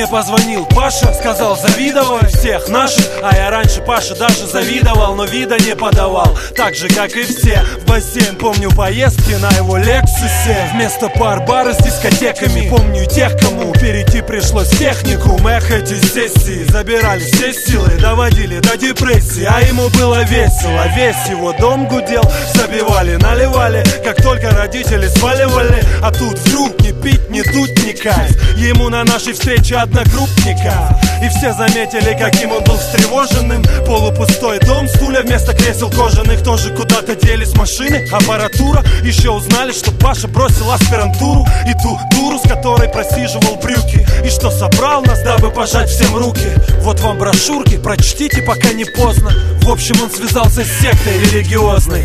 мне позвонил Паша, сказал: завидовай всех наших. А я раньше Паше даже завидовал, но вида не подавал, так же как и все. В бассейн помню поездки на его Лексусе, вместо пар бары с дискотеками. Помню и тех, кому перейти пришлось в техникум. Эх, эти сессии забирали все силы, доводили до депрессии. А ему было весело, весь его дом гудел. Забивали, наливали, как только родители сваливали. А тут вдруг ни пить, ни дуть, ни кайф. Ему на нашей встрече одногруппника. И все заметили, каким он был встревоженным. Полупустой дом, стулья вместо кресел кожаных тоже куда-то делись машины, аппаратура. Еще узнали, что Паша бросил аспирантуру и ту дуру, с которой просиживал брюки. И что собрал нас, дабы пожать всем руки. Вот вам брошюрки, прочтите, пока не поздно. В общем, он связался с сектой религиозной.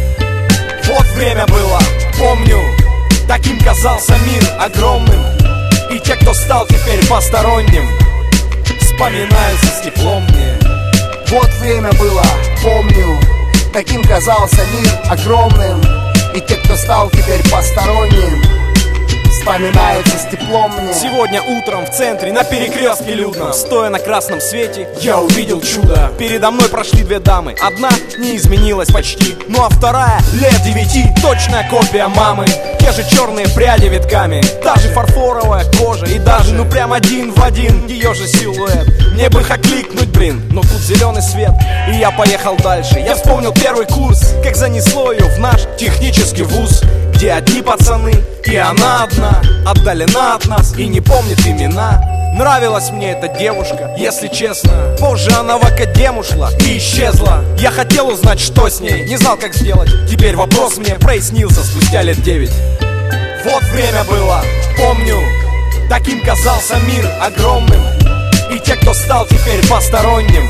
Вот время было, помню, таким казался мир огромным. И те, кто стал теперь посторонним, вспоминаются с теплом мне. Вот время было, помню, таким казался мир огромным. И те, кто стал теперь посторонним, вспоминаются с теплом мне. Сегодня утром в центре на перекрестке людно, стоя на красном свете, я увидел чудо. Передо мной прошли две дамы. Одна не изменилась почти, ну а вторая лет 9, точная копия мамы. Те же черные пряди витками, та же фарфоровая кожа. И даже, ну прям один в один, ее же силуэт. Мне бы их окликнуть, блин, но тут зеленый свет, и я поехал дальше. Я вспомнил первый курс, как занесло ее в наш технический вуз, где одни пацаны, и она одна, отдалена от нас и не помнит имена. Нравилась мне эта девушка, если честно. Позже она в академ ушла и исчезла. Я хотел узнать, что с ней, не знал, как сделать. Теперь вопрос мне прояснился спустя лет 9. Вот время было, помню, таким казался мир огромным. И те, кто стал теперь посторонним,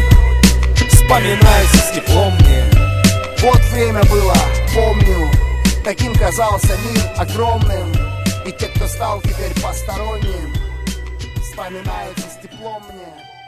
вспоминаются с теплом мне. Вот время было, помню, таким казался мир огромным. И те, кто стал теперь посторонним, вспоминаются с теплом мне.